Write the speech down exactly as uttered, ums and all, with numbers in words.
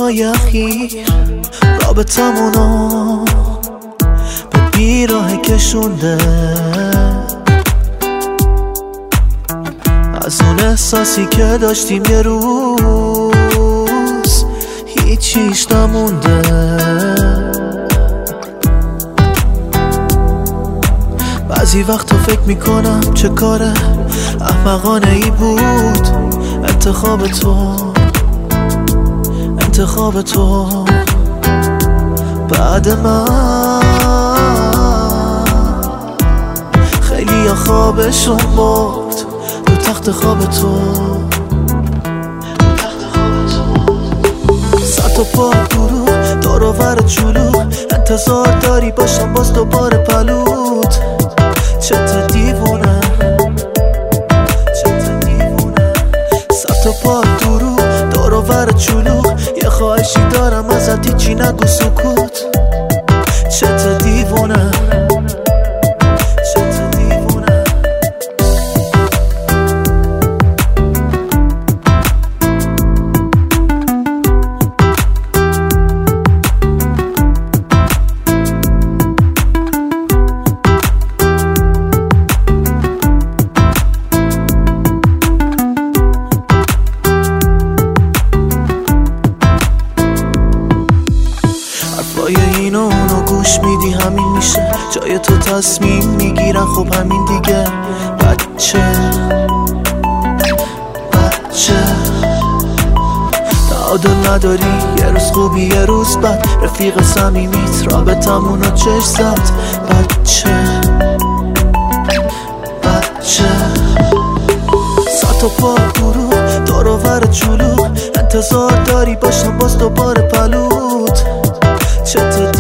های اخیر رابطمونو به بیراه کشونده، از اون احساسی که داشتیم یه روز هیچیش نمونده. بعضی وقتا فکر میکنم چه کاره احمقانه ای بود انتخاب تو، انتخاب تو بعد من. خیلی یا خوابشون برد رو تخت خواب تو، صد تا پا دروغ دور و ور جلوغ، انتظار داری باشم باز دوباره پلوت. چت دیوونه چت دیوونه صد تا پا دروغ دور و ور جلوغ، یه خواهشی دارم ازت هیچی نگو سکوت. چت دیوونه چت دیوونه حرفای اینو اونو گوش میدی همین میشه، جای تو تصمیم میگیرن خب همین دیگه. بچه بچه تعادل نداری، یه روز خوبی یه روز بد، رفیق صمیمیت رابطمونو چش زد. بچه بچه صد تا پا دروغ دور و ور جلوغ، انتظار داری باشم باز دوباره پلوت. چت